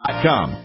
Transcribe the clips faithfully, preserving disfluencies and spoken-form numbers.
dot com.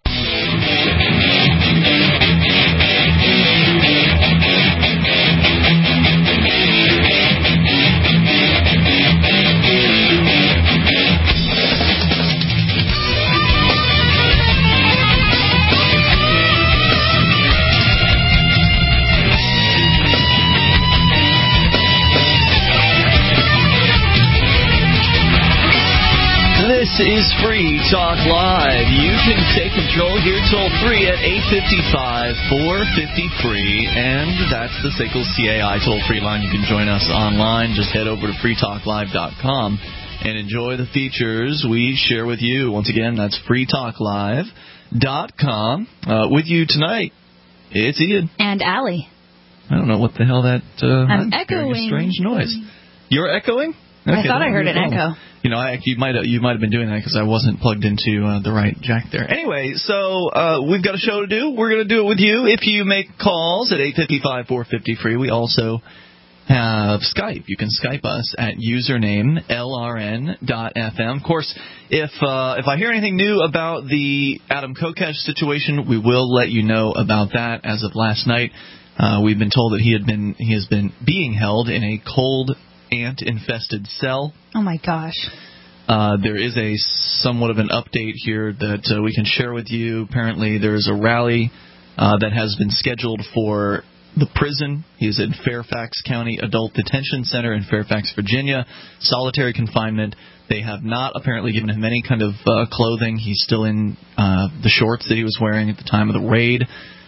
This is Free Talk Live. You can take control here toll free at eight five five, four five zero, free, and that's the S A C L C A I toll-free line. You can join us online. Just head over to free talk live dot com and enjoy the features we share with you. Once again, that's free talk live dot com. Uh, with you tonight, it's Ian. And Allie. I don't know what the hell that... Uh, I'm echoing. A strange noise. You're echoing? Okay, I thought I heard an echo. You know, I, you might have, you might have been doing that because I wasn't plugged into uh, the right jack there. Anyway, so uh, we've got a show to do. We're going to do it with you if you make calls at eight five five, four five zero, free. We also have Skype. You can Skype us at username L R N dot F M. Of course, if uh, if I hear anything new about the Adam Kokesh situation, we will let you know about that. As of last night, uh, we've been told that he had been he has been being held in a cold ant-infested cell. Oh, my gosh. Uh, there is a somewhat of an update here that uh, we can share with you. Apparently, there's a rally uh, that has been scheduled for the prison. He's in Fairfax County Adult Detention Center in Fairfax, Virginia. Solitary confinement. They have not apparently given him any kind of uh, clothing. He's still in uh, the shorts that he was wearing at the time of the raid.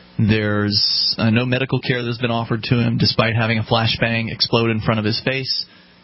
There's uh, no medical care that's been offered to him, despite having a flashbang explode in front of his face.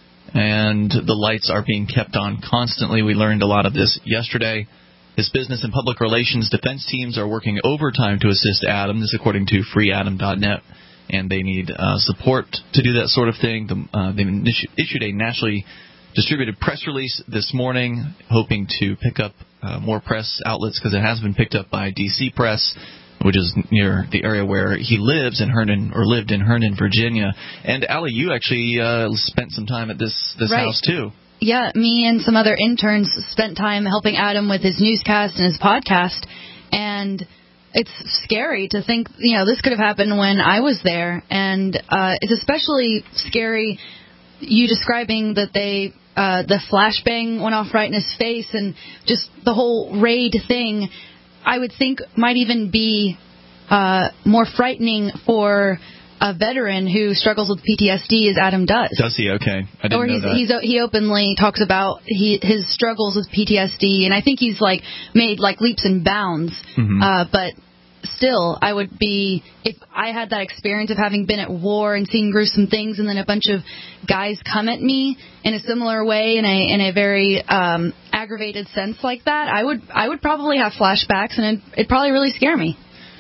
And the lights are being kept on constantly. We learned a lot of this yesterday. His business and public relations defense teams are working overtime to assist Adam. This according to free adam dot net. And they need uh, support to do that sort of thing. The, uh, they issued a nationally distributed press release this morning, hoping to pick up uh, more press outlets because it has been picked up by D C Press, which is near the area where he lives in Herndon, or lived in Herndon, Virginia. And, Allie, you actually uh, spent some time at this, this right. house, too. Yeah, me and some other interns spent time helping Adam with his newscast and his podcast. And it's scary to think, you know, this could have happened when I was there. And uh, it's especially scary you describing that they... Uh, the flashbang went off right in his face, and just the whole raid thing, I would think might even be uh, more frightening for a veteran who struggles with P T S D as Adam does. Does he? Okay. I didn't or know he's, that. He's, he openly talks about he, his struggles with P T S D, and I think he's like made like leaps and bounds. Mm-hmm. Uh, but still, I would be, if I had that experience of having been at war and seeing gruesome things, and then a bunch of guys come at me in a similar way, in a in a very um, aggravated sense like that, I would I would probably have flashbacks, and it'd, it'd probably really scare me.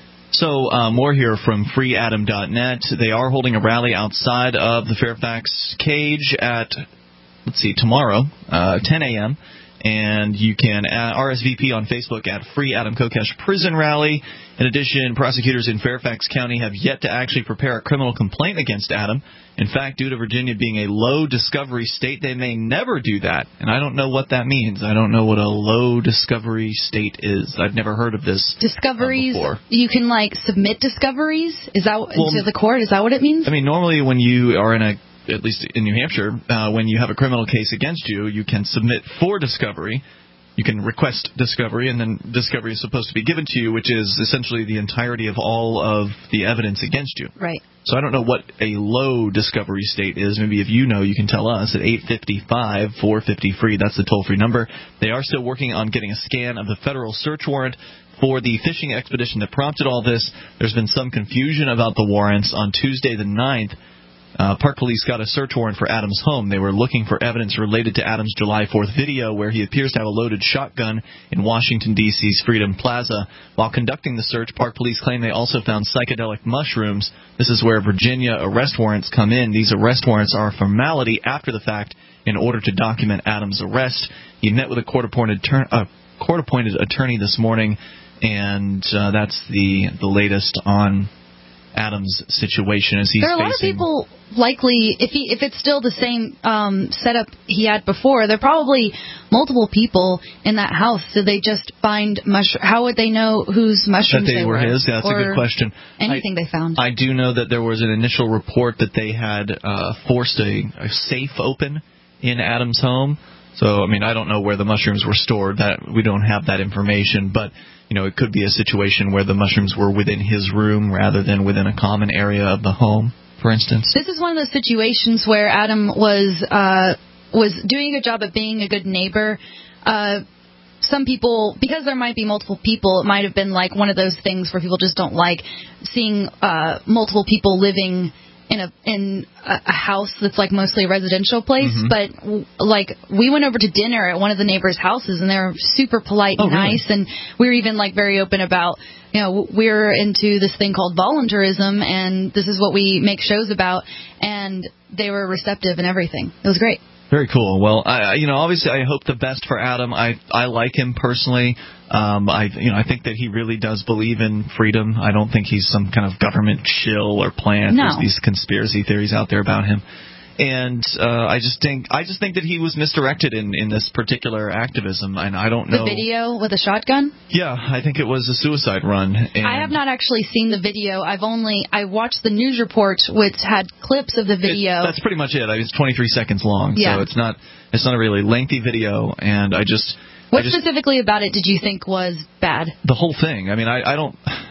So uh, more here from free adam dot net. They are holding a rally outside of the Fairfax Cage at, let's see, tomorrow, uh, ten a.m., and you can R S V P on Facebook at Free Adam Kokesh Prison Rally. In addition, prosecutors in Fairfax County have yet to actually prepare a criminal complaint against Adam. In fact, due to Virginia being a low discovery state, they may never do that. And I don't know what that means. I don't know what a low discovery state is. I've never heard of this discoveries. Uh, before. You can, like, submit discoveries? Is that well, to the court? Is that what it means? I mean, normally when you are in a at least in New Hampshire, uh, when you have a criminal case against you, you can submit for discovery. You can request discovery, and then discovery is supposed to be given to you, which is essentially the entirety of all of the evidence against you. Right. So I don't know what a low discovery state is. Maybe if you know, you can tell us at eight five five, four five zero, free. That's the toll-free number. They are still working on getting a scan of the federal search warrant for the fishing expedition that prompted all this. There's been some confusion about the warrants. On Tuesday the ninth, Uh, Park Police got a search warrant for Adam's home. They were looking for evidence related to Adam's July fourth video where he appears to have a loaded shotgun in Washington, D C's Freedom Plaza. While conducting the search, Park Police claim they also found psychedelic mushrooms. This is where Virginia arrest warrants come in. These arrest warrants are a formality after the fact in order to document Adam's arrest. He met with a court-appointed, ter- uh, court-appointed attorney this morning, and uh, that's the, the latest on Adam's situation as he's There are a lot facing. of people likely, if he if it's still the same um, setup he had before, there are probably multiple people in that house. Did they just find mushroom? How would they know whose mushrooms that they, they were were? his? Yeah, that's a good question. Anything I, they found. I do know that there was an initial report that they had uh, forced a, a safe open in Adam's home. So, I mean, I don't know where the mushrooms were stored. That we don't have that information, but you know, it could be a situation where the mushrooms were within his room rather than within a common area of the home, for instance. This is one of those situations where Adam was uh, was doing a good job at being a good neighbor. Uh, some people, because there might be multiple people, it might have been like one of those things where people just don't like seeing uh, multiple people living in a in a house that's like mostly a residential place. Mm-hmm. But like we went over to dinner at one of the neighbors' houses, and they were super polite and oh, really? nice, and we were even like very open about, you know, we're into this thing called volunteerism, and this is what we make shows about, and they were receptive and everything. It was great. Very cool. Well, I, you know, obviously, I hope the best for Adam. I I like him personally. Um, I you know I think that he really does believe in freedom. I don't think he's some kind of government shill or plant. No. There's these conspiracy theories out there about him. And uh, I just think I just think that he was misdirected in, in this particular activism, and I don't know. The video with a shotgun? Yeah, I think it was a suicide run. And I have not actually seen the video. I've only I watched the news report, which had clips of the video. It, that's pretty much it. I mean, it's twenty-three seconds long, yeah. so it's not it's not a really lengthy video. And I just what I just, specifically about it did you think was bad? The whole thing. I mean, I, I don't.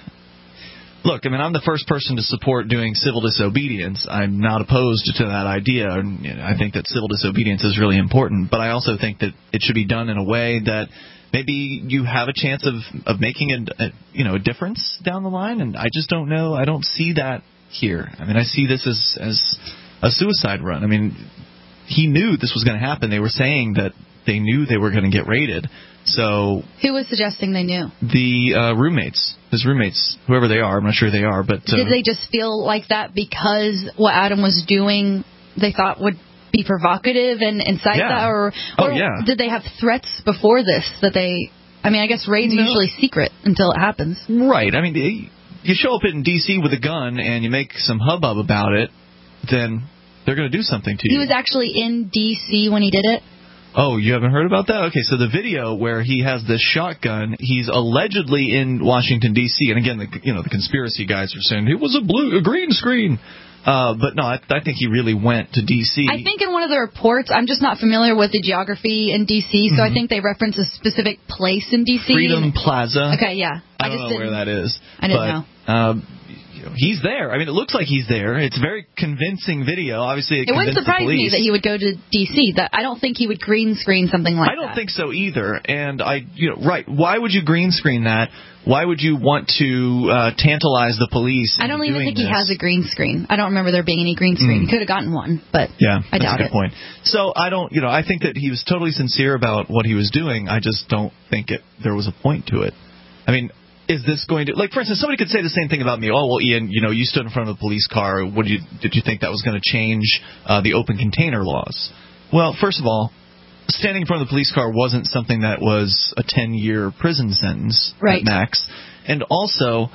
Look, I mean, I'm the first person to support doing civil disobedience. I'm not opposed to that idea. And, you know, I think that civil disobedience is really important. But I also think that it should be done in a way that maybe you have a chance of, of making a, a you know a difference down the line. And I just don't know. I don't see that here. I mean, I see this as as a suicide run. I mean, he knew this was going to happen. They were saying that they knew they were going to get raided. So who was suggesting they knew? The uh, roommates, his roommates, whoever they are. I'm not sure who they are, but uh, did they just feel like that because what Adam was doing they thought would be provocative and incite yeah. that, or, or oh, yeah. did they have threats before this that they? I mean, I guess raids no. are usually secret until it happens. Right. I mean, they, you show up in D C with a gun and you make some hubbub about it, then they're going to do something to he you. He was actually in D C when he did it. Oh, you haven't heard about that? Okay, so the video where he has this shotgun, he's allegedly in Washington, D C, and again, the, you know, the conspiracy guys are saying it was a blue, a green screen. Uh, but no, I, I think he really went to D C. I think in one of the reports, I'm just not familiar with the geography in D C, so mm-hmm. I think they reference a specific place in D C. Freedom Plaza. Okay, yeah. I, I don't just know where that is. I didn't but, know. Um, you know, he's there. I mean, it looks like he's there. It's a very convincing video. Obviously, it, it wouldn't surprise me that he would go to D C. That I don't think he would green screen something like that. I don't that. think so either. And I, you know, right? Why would you green screen that? Why would you want to uh, tantalize the police? I don't even think this? he has a green screen. I don't remember there being any green screen. Mm. He could have gotten one, but yeah, I that's doubt a good it. point. So I don't, you know, I think that he was totally sincere about what he was doing. I just don't think it there was a point to it. I mean, is this going to, like, for instance, somebody could say the same thing about me. Oh, well, Ian, you know, you stood in front of the police car. What did you did you think that was going to change uh, the open container laws? Well, first of all, standing in front of the police car wasn't something that was a ten-year prison sentence right. at max. And also,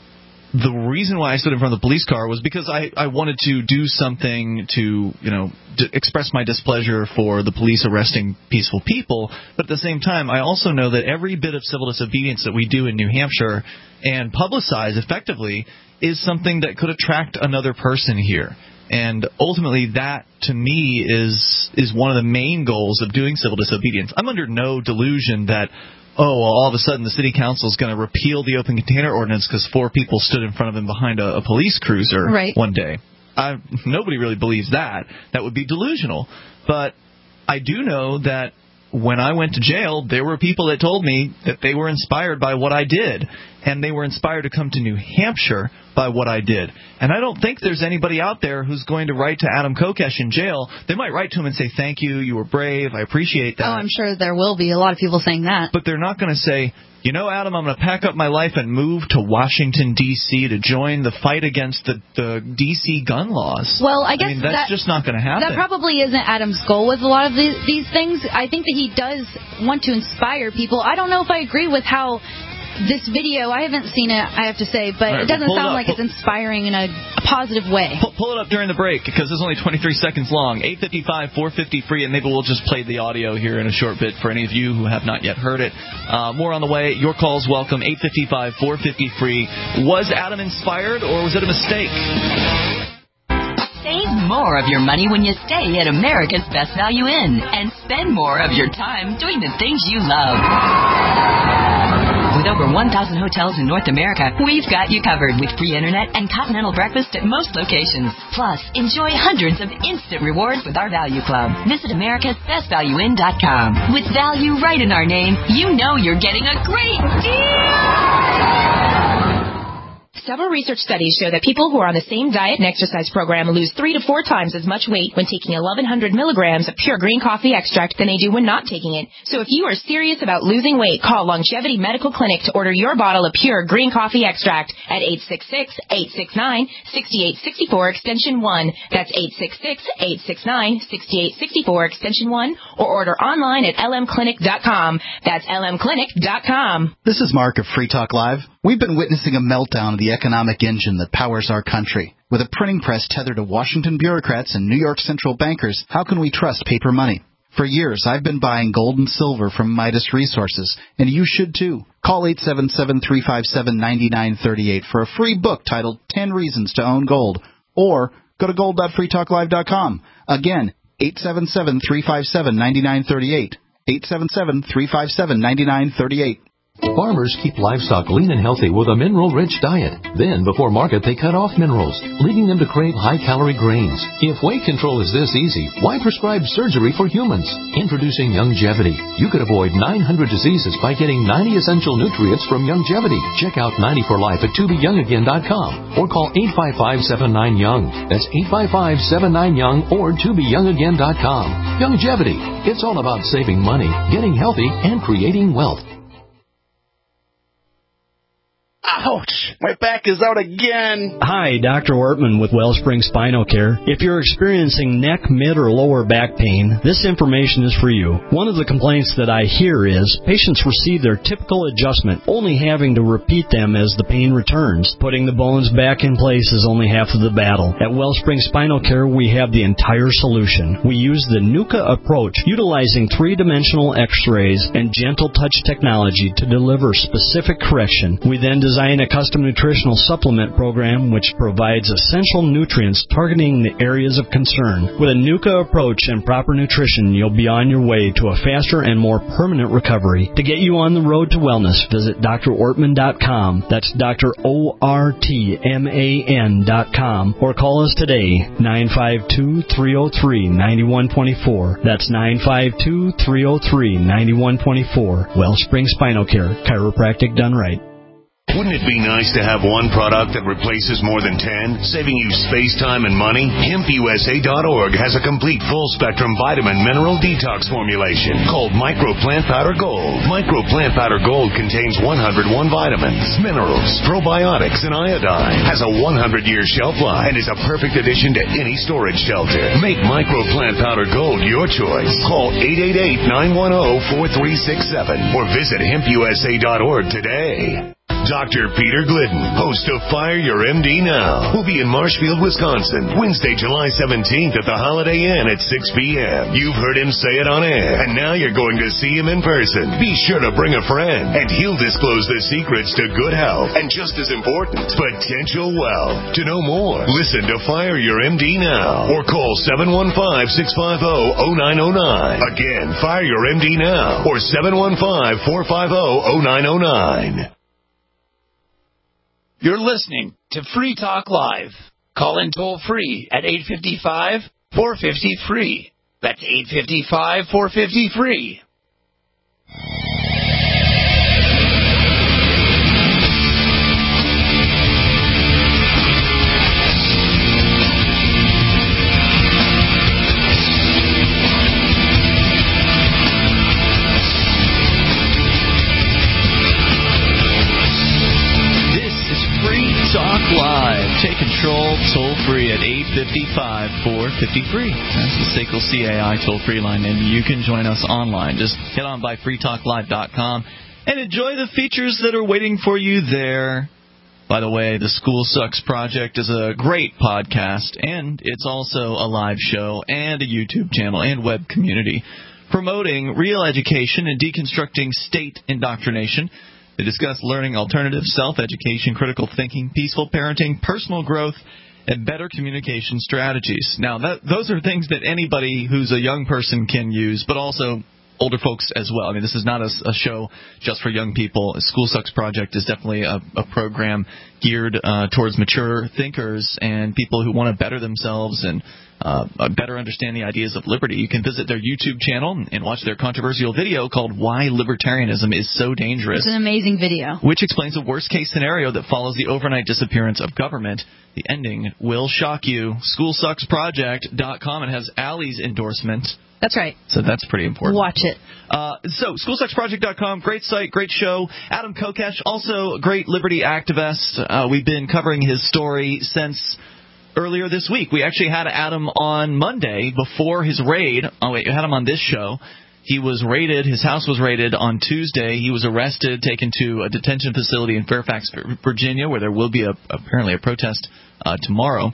the reason why I stood in front of the police car was because I, I wanted to do something to, you know, to express my displeasure for the police arresting peaceful people. But at the same time, I also know that every bit of civil disobedience that we do in New Hampshire and publicize effectively is something that could attract another person here. And ultimately, that, to me, is is one of the main goals of doing civil disobedience. I'm under no delusion that, oh, well, all of a sudden the city council is going to repeal the open container ordinance because four people stood in front of him behind a, a police cruiser right. one day. I, nobody really believes that. That would be delusional. But I do know that when I went to jail, there were people that told me that they were inspired by what I did, and they were inspired to come to New Hampshire by what I did. And I don't think there's anybody out there who's going to write to Adam Kokesh in jail. They might write to him and say, thank you, you were brave, I appreciate that. Oh, I'm sure there will be a lot of people saying that. But they're not going to say, you know, Adam, I'm going to pack up my life and move to Washington, D C to join the fight against the, the D C gun laws. Well, I guess I mean, that's that, just not going to happen. That probably isn't Adam's goal with a lot of these, these things. I think that he does want to inspire people. I don't know if I agree with how this video, I haven't seen it, I have to say, but right, it doesn't well, sound it like pull, it's inspiring in a positive way. Pull, pull it up during the break, because it's only twenty-three seconds long. eight fifty-five, four fifty free, and maybe we'll just play the audio here in a short bit for any of you who have not yet heard it. Uh, more on the way. Your calls welcome. eight fifty-five, four fifty free. Was Adam inspired, or was it a mistake? Save more of your money when you stay at America's Best Value Inn and spend more of your time doing the things you love. With over one thousand hotels in North America, we've got you covered with free internet and continental breakfast at most locations. Plus, enjoy hundreds of instant rewards with our Value Club. Visit americas best value inn dot com. With value right in our name, you know you're getting a great deal! Several research studies show that people who are on the same diet and exercise program lose three to four times as much weight when taking eleven hundred milligrams of pure green coffee extract than they do when not taking it. So if you are serious about losing weight, call Longevity Medical Clinic to order your bottle of pure green coffee extract at eight six six, eight six nine, six eight six four extension one. That's eight six six, eight six nine, six eight six four extension one, or order online at l m clinic dot com. That's l m clinic dot com. This is Mark of Free Talk Live. We've been witnessing a meltdown of the economic engine that powers our country. With a printing press tethered to Washington bureaucrats and New York central bankers, how can we trust paper money? For years, I've been buying gold and silver from Midas Resources, and you should too. Call eight seven seven, three five seven, nine nine three eight for a free book titled ten Reasons to Own Gold, or go to gold dot free talk live dot com. Again, eight seven seven, three five seven, nine nine three eight, eight seven seven, three five seven, nine nine three eight. Farmers keep livestock lean and healthy with a mineral-rich diet. Then, before market, they cut off minerals, leading them to crave high-calorie grains. If weight control is this easy, why prescribe surgery for humans? Introducing Youngevity. You could avoid nine hundred diseases by getting ninety essential nutrients from Youngevity. Check out ninety for life at to be young again dot com or call eight five five, seven nine, young. That's eight five five, seven nine, young or to be young again dot com. Youngevity. It's all about saving money, getting healthy, and creating wealth. Ouch! My back is out again! Hi, Doctor Ortman with Wellspring Spinal Care. If you're experiencing neck, mid, or lower back pain, this information is for you. One of the complaints that I hear is patients receive their typical adjustment, only having to repeat them as the pain returns. Putting the bones back in place is only half of the battle. At Wellspring Spinal Care, we have the entire solution. We use the NUCA approach, utilizing three-dimensional x-rays and gentle touch technology to deliver specific correction. We then design Design a custom nutritional supplement program which provides essential nutrients targeting the areas of concern. With a NUCA approach and proper nutrition, you'll be on your way to a faster and more permanent recovery. To get you on the road to wellness, visit D R ortman dot com. That's Doctor O R T M A N dot com. Or call us today, nine five two, three oh three, nine one two four. That's nine five two, three oh three, nine one two four. Wellspring Spinal Care, chiropractic done right. Wouldn't it be nice to have one product that replaces more than ten, saving you space, time, and money? hemp u s a dot org has a complete full-spectrum vitamin mineral detox formulation called Micro Plant Powder Gold. Micro Plant Powder Gold contains one hundred one vitamins, minerals, probiotics, and iodine. Has a one hundred year shelf life and is a perfect addition to any storage shelter. Make Micro Plant Powder Gold your choice. Call eight eight eight, nine one zero, four three six seven or visit hemp u s a dot org today. Doctor Peter Glidden, host of Fire Your M D Now, will be in Marshfield, Wisconsin, Wednesday, July seventeenth at the Holiday Inn at six p.m. You've heard him say it on air, and now you're going to see him in person. Be sure to bring a friend, and he'll disclose the secrets to good health, and just as important, potential wealth. To know more, listen to Fire Your M D Now, or call seven one five, six five zero, zero nine zero nine. Again, Fire Your M D Now, or seven one five, four five zero, zero nine zero nine. You're listening to Free Talk Live. Call in toll free at eight five five, four five zero, free. That's eight five five, four five zero, free. Talk Live. Take control toll free at eight five five, four five zero, free. That's the S A C L C A I toll free line, and you can join us online. Just get on by free talk live dot com and enjoy the features that are waiting for you there. By the way, the School Sucks Project is a great podcast, and it's also a live show and a YouTube channel and web community promoting real education and deconstructing state indoctrination. They discuss learning alternatives, self-education, critical thinking, peaceful parenting, personal growth, and better communication strategies. Now, that, those are things that anybody who's a young person can use, but also older folks as well. I mean, this is not a, a show just for young people. School Sucks Project is definitely a, a program geared uh, towards mature thinkers and people who want to better themselves and uh, better understand the ideas of liberty. You can visit their YouTube channel and watch their controversial video called Why Libertarianism is So Dangerous. It's an amazing video. Which explains a worst-case scenario that follows the overnight disappearance of government. The ending will shock you. school sucks project dot com. It has Allie's endorsement. That's right. So that's pretty important. Watch it. Uh, so, school sucks project dot com, great site, great show. Adam Kokesh, also a great liberty activist. Uh, we've been covering his story since earlier this week. We actually had Adam on Monday before his raid. Oh, wait, we had him on this show. He was raided. His house was raided on Tuesday. He was arrested, taken to a detention facility in Fairfax, Virginia, where there will be a, apparently a protest uh, tomorrow.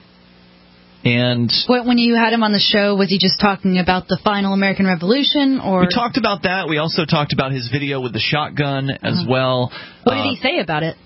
And when you had him on the show, was he just talking about the final American Revolution, or we talked about that? We also talked about his video with the shotgun as uh-huh. well. What did uh, he say about it?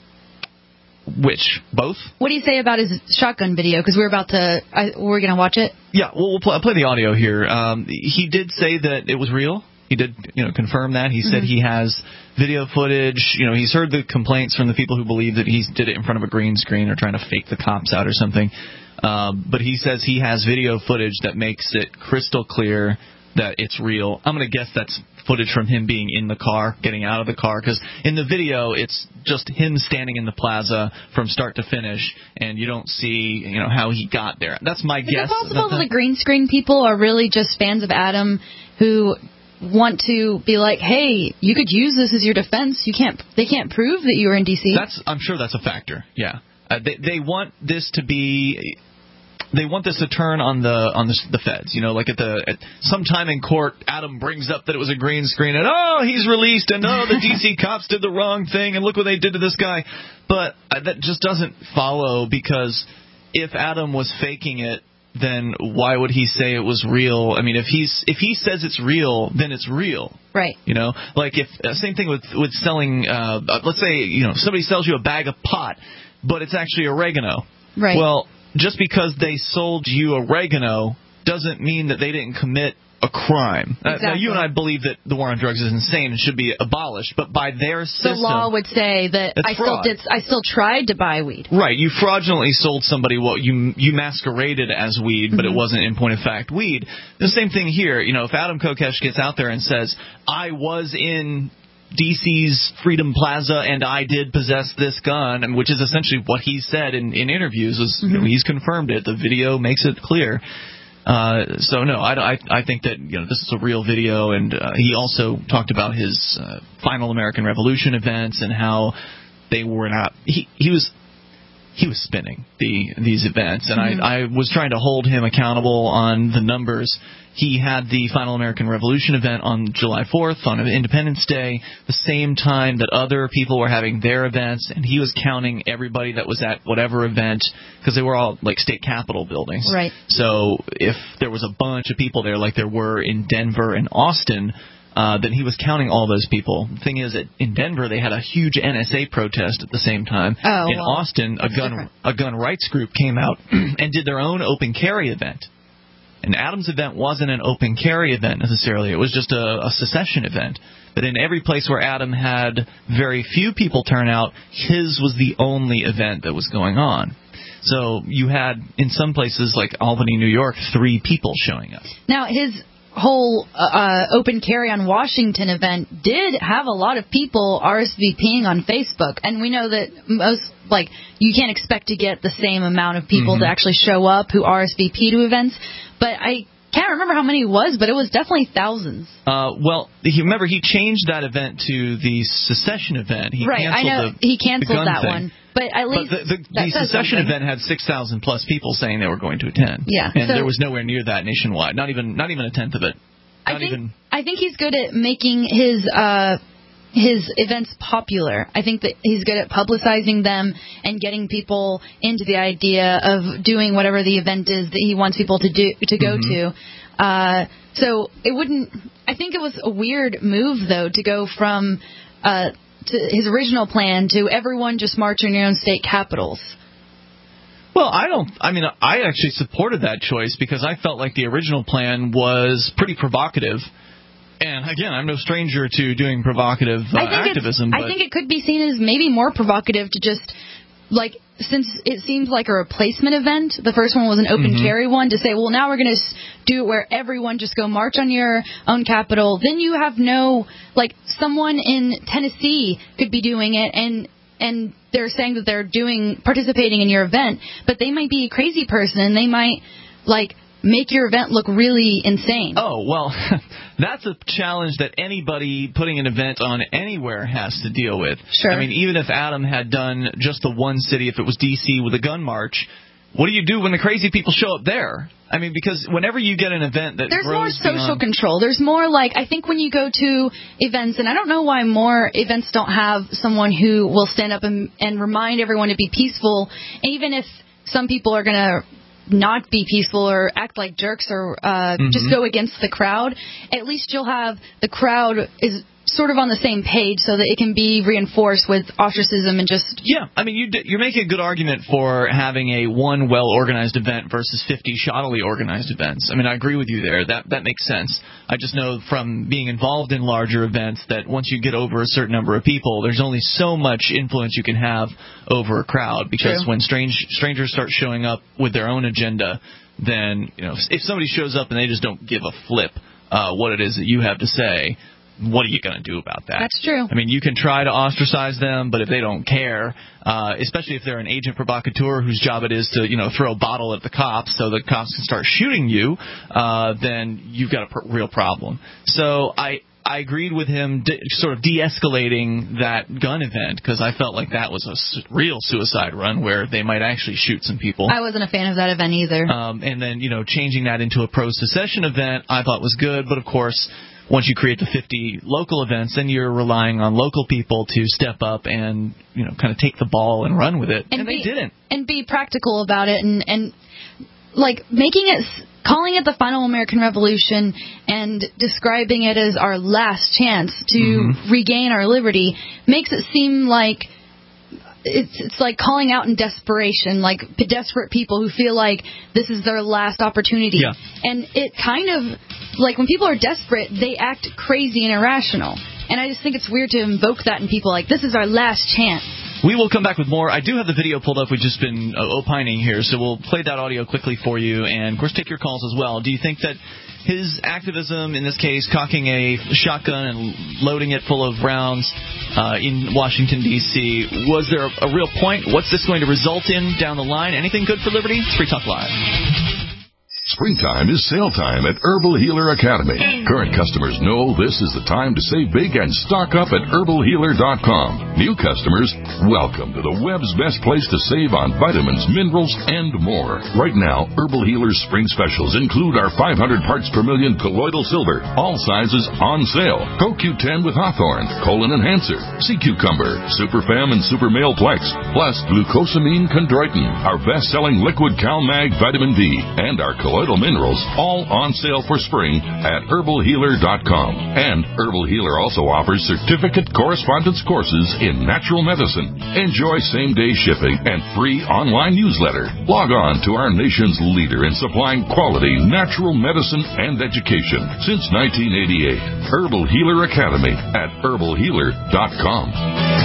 Which both? What did he say about his shotgun video? Because we're about to, I, we're going to watch it. Yeah, well, we'll play, play the audio here. Um, he did say that it was real. He did, you know, confirm that. He said mm-hmm. he has video footage. You know, he's heard the complaints from the people who believe that he did it in front of a green screen or trying to fake the cops out or something. Um, but he says he has video footage that makes it crystal clear that it's real. I'm going to guess that's footage from him being in the car, getting out of the car, because in the video it's just him standing in the plaza from start to finish, and you don't see, you know, how he got there. That's my Is guess. Is it possible that the green screen people are really just fans of Adam who want to be like, hey, you could use this as your defense. You can't. They can't prove that you were in D C. That's. I'm sure that's a factor. Yeah. Uh, they they want this to be. They want this to turn on the on the, the feds, you know, like at the at some time in court, Adam brings up that it was a green screen and oh, he's released and oh, the D C cops did the wrong thing and look what they did to this guy. But uh, that just doesn't follow, because if Adam was faking it, then why would he say it was real? I mean, if he's if he says it's real, then it's real, right? You know, like if uh, same thing with with selling. Uh, let's say you know somebody sells you a bag of pot, but it's actually oregano, right? Well, just because they sold you oregano doesn't mean that they didn't commit a crime. Exactly. Now, you and I believe that the war on drugs is insane and should be abolished, but by their system, the law would say that I still did. I still tried to buy weed. Right. You fraudulently sold somebody what you you masqueraded as weed, but mm-hmm. it wasn't in point of fact weed. The same thing here. You know, if Adam Kokesh gets out there and says, I was in D C's Freedom Plaza and I did possess this gun, which is essentially what he said in, in interviews. Was, mm-hmm. you know, he's confirmed it. The video makes it clear. Uh, so no, I, I, I think that you know this is a real video, and uh, he also talked about his uh, final American Revolution events and how they were not. He he was he was spinning the these events, and mm-hmm. I I was trying to hold him accountable on the numbers. He had the Final American Revolution event on July fourth, on Independence Day, the same time that other people were having their events, and he was counting everybody that was at whatever event, because they were all like state capitol buildings. Right. So if there was a bunch of people there, like there were in Denver and Austin, uh, then he was counting all those people. The thing is that in Denver, they had a huge N S A protest at the same time. Oh, in well, Austin, a gun different. a gun rights group came out and did their own open carry event. And Adam's event wasn't an open carry event necessarily. It was just a, a secession event. But in every place where Adam had very few people turn out, his was the only event that was going on. So you had, in some places like Albany, New York, three people showing up. Now, his whole uh, open carry on Washington event did have a lot of people RSVPing on Facebook. And we know that most, like, you can't expect to get the same amount of people mm-hmm. to actually show up who R S V P to events. But I can't remember how many it was, but it was definitely thousands. Uh, well, he, remember, he changed that event to the secession event. He right, canceled I know. The, he canceled that thing. one. But at least but the, the, the secession something. event had six thousand plus people saying they were going to attend. Yeah. And so, there was nowhere near that nationwide. Not even not even a tenth of it. Not I think, even. I think he's good at making his uh, his events popular. I think that he's good at publicizing them and getting people into the idea of doing whatever the event is that he wants people to do to go Mm-hmm. to. Uh, so it wouldn't. I think it was a weird move though to go from uh, to his original plan to everyone just march in your own state capitals. Well, I don't. I mean, I actually supported that choice because I felt like the original plan was pretty provocative. And again, I'm no stranger to doing provocative uh, I think activism. It's, but I think it could be seen as maybe more provocative to just, like, since it seems like a replacement event, the first one was an open Mm-hmm. carry one, to say, well, now we're going to do it where everyone just go march on your own capital. Then you have no, like, someone in Tennessee could be doing it, and and they're saying that they're doing participating in your event, but they might be a crazy person, and they might, like, make your event look really insane. Oh, well, that's a challenge that anybody putting an event on anywhere has to deal with. Sure. I mean, even if Adam had done just the one city, if it was D C with a gun march, what do you do when the crazy people show up there? I mean, because whenever you get an event that There's more grows social beyond... control. There's more, like, I think when you go to events, and I don't know why more events don't have someone who will stand up and, and remind everyone to be peaceful, even if some people are going to not be peaceful or act like jerks or uh, Mm-hmm. just go against the crowd. At least you'll have the crowd is sort of on the same page so that it can be reinforced with ostracism and just... Yeah, I mean, you d- you're making a good argument for having a one well-organized event versus fifty shoddily organized events. I mean, I agree with you there. That that makes sense. I just know from being involved in larger events that once you get over a certain number of people, there's only so much influence you can have over a crowd, because True. when strange strangers start showing up with their own agenda, then, you know, if somebody shows up and they just don't give a flip uh, what it is that you have to say, what are you going to do about that? That's true. I mean, you can try to ostracize them, but if they don't care, uh, especially if they're an agent provocateur whose job it is to, you know, throw a bottle at the cops so the cops can start shooting you, uh, then you've got a pr- real problem. So I I agreed with him de- sort of de-escalating that gun event, because I felt like that was a su- real suicide run where they might actually shoot some people. I wasn't a fan of that event either. Um, and then, you know, changing that into a pro-secession event I thought was good, but of course, once you create the fifty local events, then you're relying on local people to step up and, you know, kind of take the ball and run with it. And, and be, they didn't. And be practical about it, and, and like making it, calling it the final American Revolution and describing it as our last chance to Mm-hmm. regain our liberty makes it seem like it's it's like calling out in desperation, like desperate people who feel like this is their last opportunity. Yeah. And it kind of, like, when people are desperate, they act crazy and irrational. And I just think it's weird to invoke that in people, like, this is our last chance. We will come back with more. I do have the video pulled up. We've just been uh, opining here, so we'll play that audio quickly for you. And, of course, take your calls as well. Do you think that his activism, in this case, cocking a shotgun and loading it full of rounds uh, in Washington, D C, was there a, a real point? What's this going to result in down the line? Anything good for liberty? It's Free Talk Live. Springtime is sale time at Herbal Healer Academy. Current customers know this is the time to save big and stock up at herbal healer dot com. New customers, welcome to the web's best place to save on vitamins, minerals, and more. Right now, Herbal Healer's spring specials include our five hundred parts per million colloidal silver, all sizes on sale. Co Q ten with Hawthorne, Colon Enhancer, Sea Cucumber, Super Fem and Super Male Plex, plus Glucosamine Chondroitin, our best-selling liquid CalMag Vitamin D, and our colloidal minerals, all on sale for spring at herbal healer dot com. And Herbal Healer also offers certificate correspondence courses in natural medicine. Enjoy same-day shipping and free online newsletter. Log on to our nation's leader in supplying quality natural medicine and education since nineteen eighty-eight. Herbal Healer Academy at herbal healer dot com.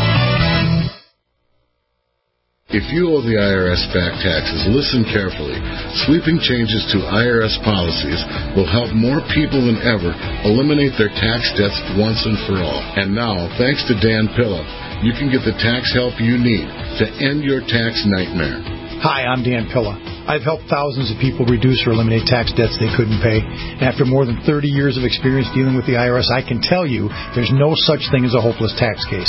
If you owe the I R S back taxes, listen carefully. Sweeping changes to I R S policies will help more people than ever eliminate their tax debts once and for all. And now, thanks to Dan Pilla, you can get the tax help you need to end your tax nightmare. Hi, I'm Dan Pilla. I've helped thousands of people reduce or eliminate tax debts they couldn't pay. And after more than thirty years of experience dealing with the I R S, I can tell you there's no such thing as a hopeless tax case.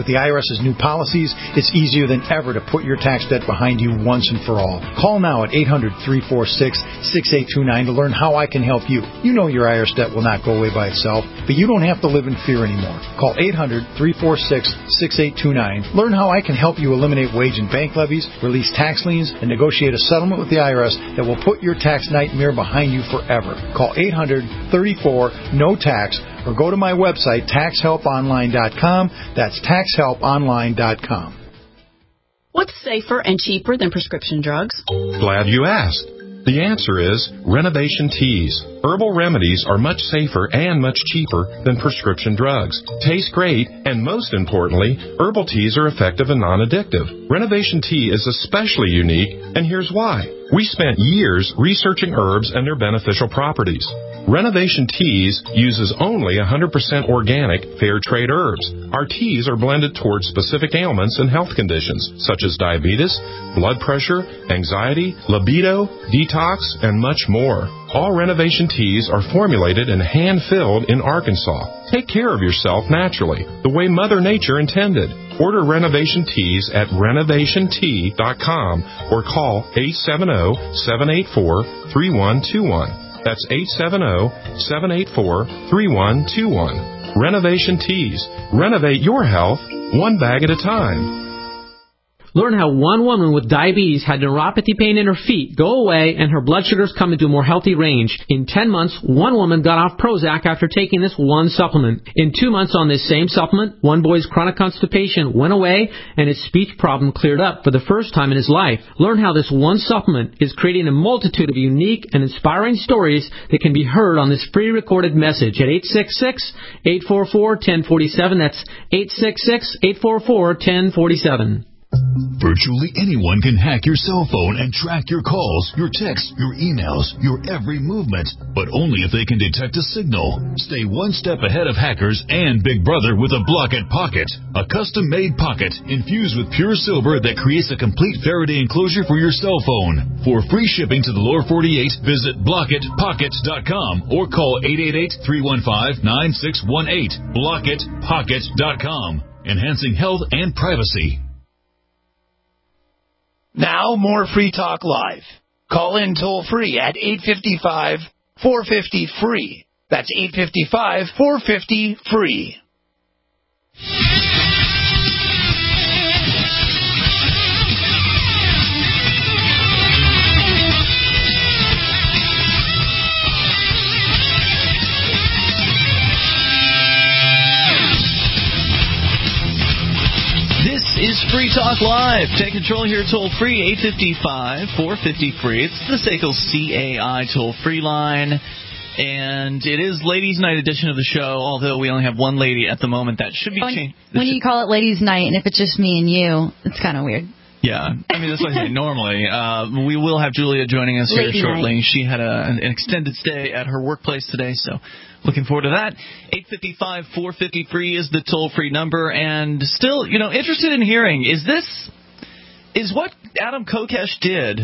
With the I R S's new policies, it's easier than ever to put your tax debt behind you once and for all. Call now at eight hundred, three four six, six eight two nine to learn how I can help you. You know your I R S debt will not go away by itself, but you don't have to live in fear anymore. Call eight hundred, three four six, six eight two nine. Learn how I can help you eliminate wage and bank levies, release tax liens, and negotiate a settlement with the I R S that will put your tax nightmare behind you forever. Call eight hundred, thirty-four, no tax or go to my website, tax help online dot com. That's tax help online dot com. What's safer and cheaper than prescription drugs? Glad you asked. The answer is Renovation Teas. Herbal remedies are much safer and much cheaper than prescription drugs. Taste great, and most importantly, herbal teas are effective and non-addictive. Renovation Tea is especially unique, and here's why. We spent years researching herbs and their beneficial properties. Renovation Teas uses only one hundred percent organic, fair trade herbs. Our teas are blended towards specific ailments and health conditions, such as diabetes, blood pressure, anxiety, libido, detox, and much more. All Renovation Teas are formulated and hand-filled in Arkansas. Take care of yourself naturally, the way Mother Nature intended. Order Renovation Teas at renovation tea dot com or call eight seven zero, seven eight four, three one two one. That's eight seven zero, seven eight four, three one two one. Renovation Teas. Renovate your health one bag at a time. Learn how one woman with diabetes had neuropathy pain in her feet go away and her blood sugars come into a more healthy range. In ten months, one woman got off Prozac after taking this one supplement. In two months on this same supplement, one boy's chronic constipation went away and his speech problem cleared up for the first time in his life. Learn how this one supplement is creating a multitude of unique and inspiring stories that can be heard on this free recorded message at eight six six, eight four four, one zero four seven. That's eight six six, eight four four, one zero four seven. Virtually anyone can hack your cell phone and track your calls, your texts, your emails, your every movement, but only if they can detect a signal. Stay one step ahead of hackers and Big Brother with a Blockit Pocket, a custom-made pocket infused with pure silver that creates a complete Faraday enclosure for your cell phone. For free shipping to the lower forty-eight, visit blockit pocket dot com or call eight eight eight, three one five, nine six one eight. blockit pocket dot com, enhancing health and privacy. Now, more Free Talk Live. Call in toll-free at eight five five, four five zero, free. That's eight five five, four five zero, free. Is Free Talk Live. Take control here toll-free, eight five five, four five zero, free. It's the S A C L C A I toll-free line, and it is Ladies' Night edition of the show, although we only have one lady at the moment. That should be changed. When you call it Ladies' Night, and if it's just me and you, it's kind of weird. Yeah, I mean, that's what I say normally. Uh, we will have Julia joining us here Lady shortly. night. She had a, an extended stay at her workplace today, so looking forward to that. eight five five, four five zero, free is the toll-free number. And still, you know, interested in hearing, is this, is what Adam Kokesh did,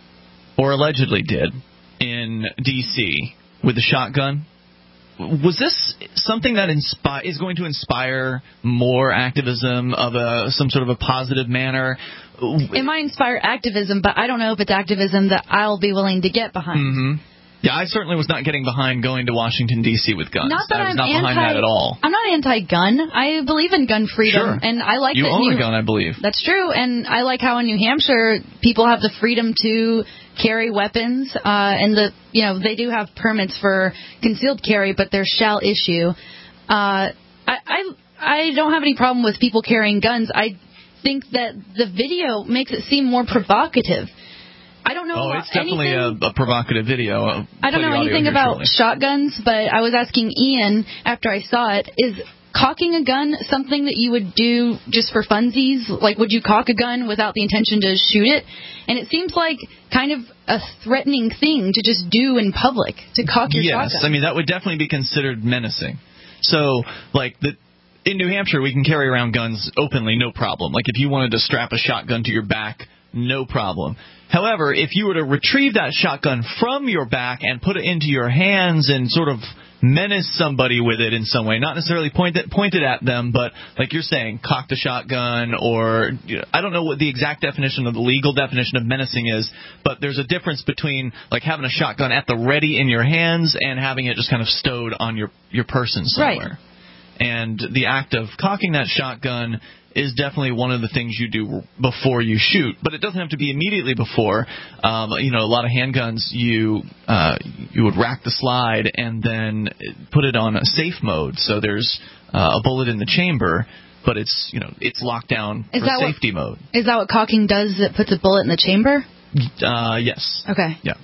or allegedly did, in D C with the shotgun, was this something that inspi- is going to inspire more activism of a some sort of a positive manner? It might inspire activism, but I don't know if it's activism that I'll be willing to get behind. Mm-hmm. Yeah, I certainly was not getting behind going to Washington, D C with guns. Not that I was I'm not anti, behind that at all. I'm not anti-gun. I believe in gun freedom. Sure. And I like you that own New, a gun, I believe. That's true. And I like how in New Hampshire people have the freedom to carry weapons. Uh, and, the you know, they do have permits for concealed carry, but they're shall issue. Uh, I, I, I don't have any problem with people carrying guns. I think that the video makes it seem more provocative. I don't know. Oh, it's definitely a, a provocative video. I'll I don't know anything about shortly. shotguns, but I was asking Ian after I saw it, is cocking a gun something that you would do just for funsies? Like, would you cock a gun without the intention to shoot it? And it seems like kind of a threatening thing to just do in public, to cock your yes, shotgun. Yes, I mean, that would definitely be considered menacing. So, like, the... in New Hampshire, we can carry around guns openly, no problem. Like, if you wanted to strap a shotgun to your back, no problem. However, if you were to retrieve that shotgun from your back and put it into your hands and sort of menace somebody with it in some way, not necessarily point it, point it at them, but like you're saying, cock the shotgun, or you know, I don't know what the exact definition of the legal definition of menacing is, but there's a difference between like having a shotgun at the ready in your hands and having it just kind of stowed on your, your person somewhere. Right. And the act of cocking that shotgun is definitely one of the things you do before you shoot, but it doesn't have to be immediately before. Um, you know, a lot of handguns, you uh, you would rack the slide and then put it on a safe mode, so there's uh, a bullet in the chamber, but it's you know it's locked down is for that safety what, mode. Is that what cocking does? It puts a bullet in the chamber? Uh, yes. Okay. Yeah.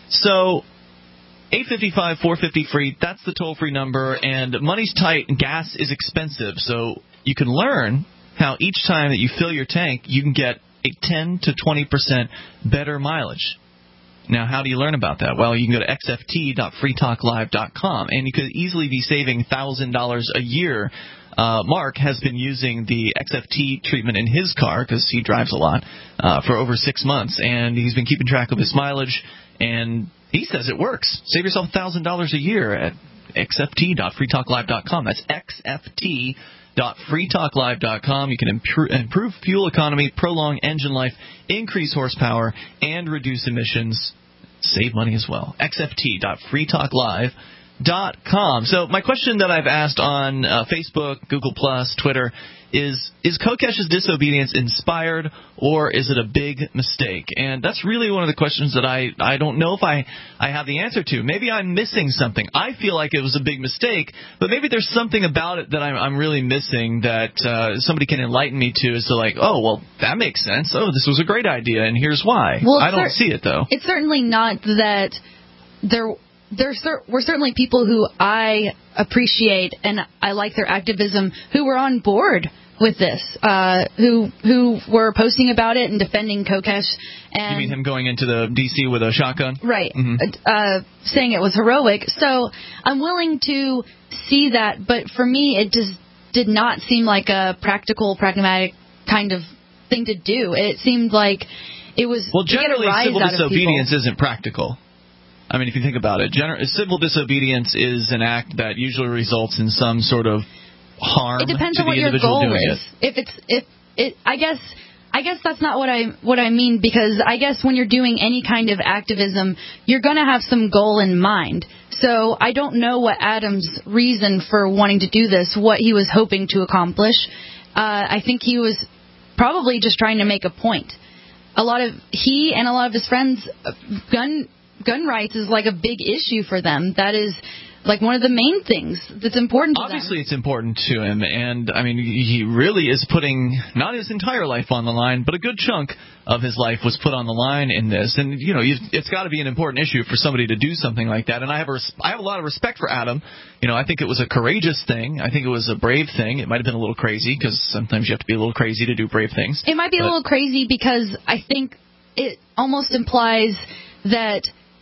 So eight five five, four five zero, free, that's the toll-free number, and money's tight and gas is expensive, so you can learn how each time that you fill your tank, you can get a ten to twenty percent better mileage. Now, how do you learn about that? Well, you can go to x f t dot free talk live dot com, and you could easily be saving one thousand dollars a year. Uh, Mark has been using the X F T treatment in his car, because he drives a lot, uh, for over six months, and he's been keeping track of his mileage, and he says it works. Save yourself one thousand dollars a year at x f t dot free talk live dot com. That's x f t dot free talk live dot com. You can improve, improve fuel economy, prolong engine life, increase horsepower, and reduce emissions. Save money as well. x f t dot free talk live dot com. So my question that I've asked on uh, Facebook, Google Plus, Twitter is, is Kokesh's disobedience inspired, or is it a big mistake? And that's really one of the questions that I, I don't know if I, I have the answer to. Maybe I'm missing something. I feel like it was a big mistake, but maybe there's something about it that I'm, I'm really missing that uh, somebody can enlighten me to, as to like, oh, well, that makes sense. Oh, this was a great idea, and here's why. Well, I don't cer- see it, though. It's certainly not that there... There's were certainly people who I appreciate and I like their activism who were on board with this, uh, who who were posting about it and defending Kokesh. And you mean him going into the D C with a shotgun? Right. Mm-hmm. Uh, saying it was heroic. So I'm willing to see that, but for me it just did not seem like a practical, pragmatic kind of thing to do. It seemed like it was well, to get a generally rise civil out of disobedience people. isn't practical. I mean, if you think about it, gener- civil disobedience is an act that usually results in some sort of harm it depends to on the what your individual goal doing is. it. If it's if it, I guess I guess that's not what I what I mean, because I guess when you're doing any kind of activism, you're going to have some goal in mind. So I don't know what Adam's reason for wanting to do this, what he was hoping to accomplish. Uh, I think he was probably just trying to make a point. A lot of he and a lot of his friends, gun. Gun rights is like a big issue for them. That is like one of the main things that's important to Obviously, them. it's important to him, and I mean, he really is putting not his entire life on the line, but a good chunk of his life was put on the line in this. And you know, you've, it's got to be an important issue for somebody to do something like that. And I have a, I have a lot of respect for Adam. You know, I think it was a courageous thing. I think it was a brave thing. It might have been a little crazy, because sometimes you have to be a little crazy to do brave things. It might be but, a little crazy because I think it almost implies that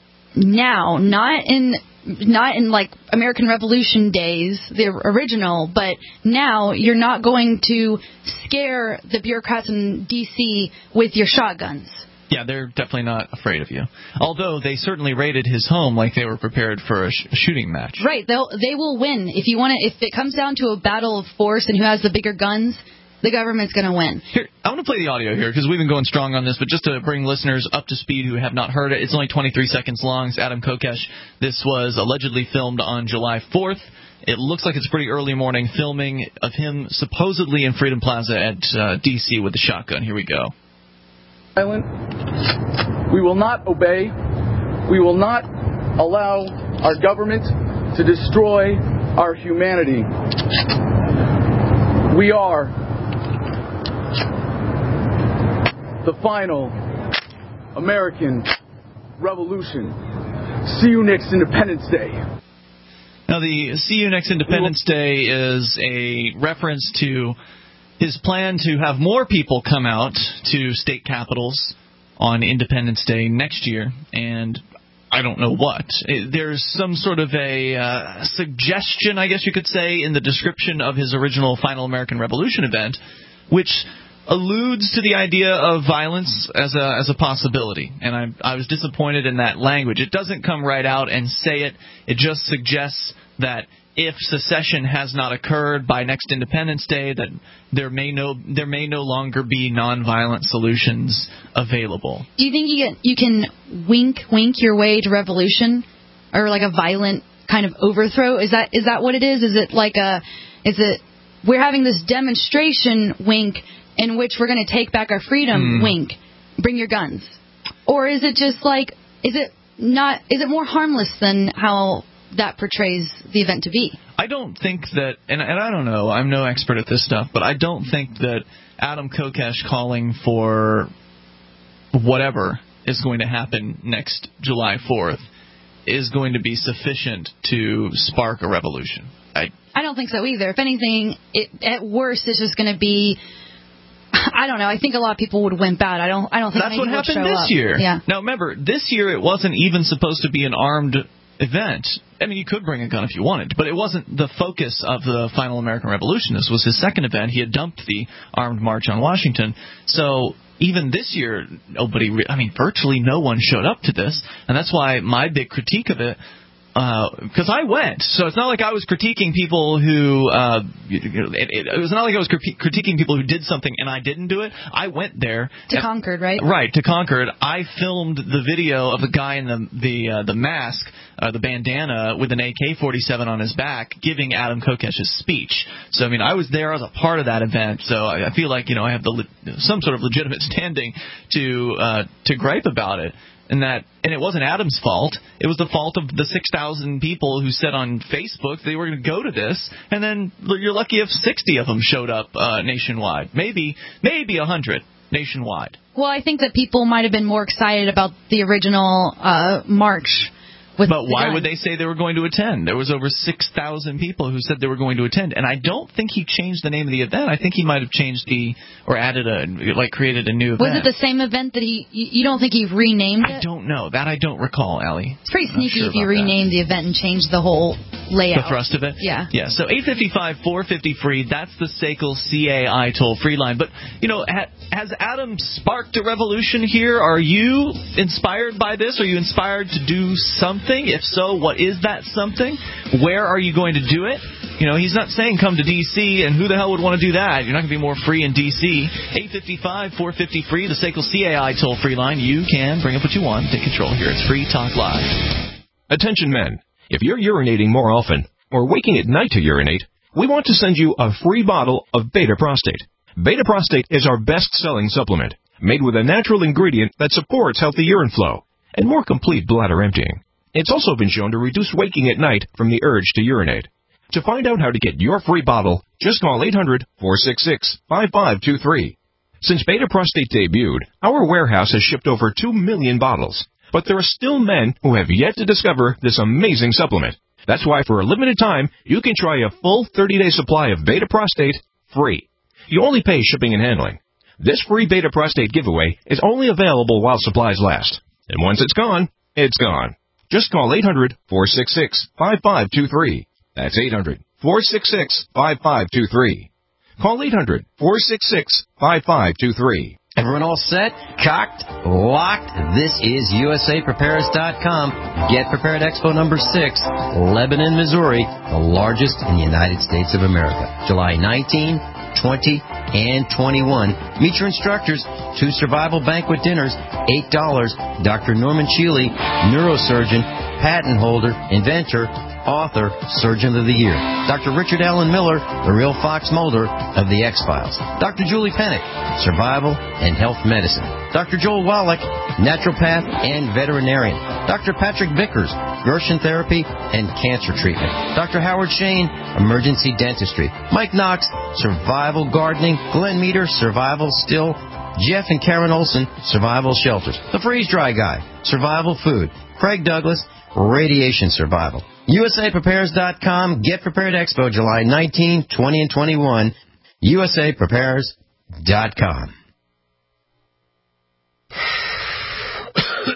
now, not in not in like American Revolution days, the original, but now you're not going to scare the bureaucrats in D C with your shotguns. Yeah, they're definitely not afraid of you. Although they certainly raided his home like they were prepared for a, sh- a shooting match. Right, they'll they will win if you want to. If it comes down to a battle of force and who has the bigger guns, the government's going to win. Here, I want to play the audio here, because we've been going strong on this, but just to bring listeners up to speed who have not heard it, it's only twenty-three seconds long. It's Adam Kokesh. This was allegedly filmed on July fourth. It looks like it's pretty early morning filming of him supposedly in Freedom Plaza at uh, D C with the shotgun. Here we go. We will not obey. We will not allow our government to destroy our humanity. We are the final American Revolution. See you next Independence Day. Now, the See You Next Independence Day is a reference to his plan to have more people come out to state capitals on Independence Day next year, and I don't know what. There's some sort of a uh, suggestion, I guess you could say, in the description of his original Final American Revolution event, which alludes to the idea of violence as a as a possibility. And I I was disappointed in that language. It doesn't come right out and say it. It just suggests that if secession has not occurred by next Independence Day, that there may no there may no longer be nonviolent solutions available. Do you think you can, you can wink wink your way to revolution, or like a violent kind of overthrow? Is that is that what it is? Is it like a is it we're having this demonstration wink in which we're going to take back our freedom Mm. wink, bring your guns, or is it just like is it not is it more harmless than how that portrays the event to be? I don't think that, and, and I don't know, I'm no expert at this stuff, but I don't think that Adam Kokesh calling for whatever is going to happen next July fourth is going to be sufficient to spark a revolution. I I don't think so either. If anything, it, at worst, it's just going to be. I don't know. I think a lot of people would wimp out. I don't. I don't think That's many what people happened would show this up. year. Yeah. Now remember, this year it wasn't even supposed to be an armed event. I mean, you could bring a gun if you wanted, but it wasn't the focus of the final American Revolution. This was his second event. He had dumped the armed march on Washington. So even this year, nobody, re- I mean, virtually no one showed up to this. And that's why my big critique of it, because I went, so it's not like I was critiquing people who, uh, you know, it, it, it was not like I was crit- critiquing people who did something and I didn't do it. I went there To and- Concord, right? Right, to Concord. I filmed the video of the guy in the the uh, the mask, uh, the bandana, with an A K forty-seven on his back, giving Adam Kokesh's speech. So I mean, I was there as a part of that event. So I, I feel like you know I have the le- some sort of legitimate standing to uh, to gripe about it. And that, and it wasn't Adam's fault. It was the fault of the six thousand people who said on Facebook they were going to go to this, and then you're lucky if sixty of them showed up uh, nationwide. Maybe, maybe one hundred nationwide. Well, I think that people might have been more excited about the original uh, march. With But the why gun. would they say they were going to attend? There was over six thousand people who said they were going to attend. And I don't think he changed the name of the event. I think he might have changed the, or added a, like created a new event. Was it the same event that he? You you don't think he renamed it? I don't know. That I don't recall, Allie. It's pretty I'm not sneaky sure if you about that. renamed the event and changed the whole layout. The thrust of it? Yeah. Yeah, so eight five five, four five zero, free. That's the S A C L C A I toll-free line. But, you know, ha- has Adam sparked a revolution here? Are you inspired by this? Are you inspired to do something? If so, what is that something? Where are you going to do it? You know, he's not saying come to D C, and who the hell would want to do that? You're not going to be more free in D C. eight five five, four five zero, free, the S A C L C A I toll-free line. You can bring up what you want. Take control here. It's Free Talk Live. Attention men, if you're urinating more often or waking at night to urinate, we want to send you a free bottle of Beta Prostate. Beta Prostate is our best-selling supplement, made with a natural ingredient that supports healthy urine flow and more complete bladder emptying. It's also been shown to reduce waking at night from the urge to urinate. To find out how to get your free bottle, just call eight hundred, four six six, five five two three. Since Beta Prostate debuted, our warehouse has shipped over two million bottles. But there are still men who have yet to discover this amazing supplement. That's why for a limited time, you can try a full thirty-day supply of Beta Prostate free. You only pay shipping and handling. This free Beta Prostate giveaway is only available while supplies last. And once it's gone, it's gone. Just call eight hundred, four six six, five five two three. That's eight hundred, four six six, five five two three. Call eight hundred, four six six, five five two three. Everyone all set? Cocked? Locked? This is U S A Prepares dot com. Get Prepared Expo number six, Lebanon, Missouri, the largest in the United States of America. July nineteenth, twentieth, and twenty-first. Meet your instructors. Two survival banquet dinners, eight dollars. Doctor Norman Cheely, neurosurgeon, patent holder, inventor, author, Surgeon of the Year. Doctor Richard Allen Miller, the real Fox Mulder of the X-Files. Doctor Julie Pennick, survival and health medicine. Doctor Joel Wallach, naturopath and veterinarian. Doctor Patrick Vickers, Gershon therapy and cancer treatment. Doctor Howard Shane, emergency dentistry. Mike Knox, survival gardening. Glenn Meter, survival still. Jeff and Karen Olson, survival shelters. The Freeze Dry Guy, survival food. Craig Douglas, radiation survival. U S A Prepares dot com. Get Prepared Expo July nineteenth, twentieth, and twenty-first. U S A Prepares dot com.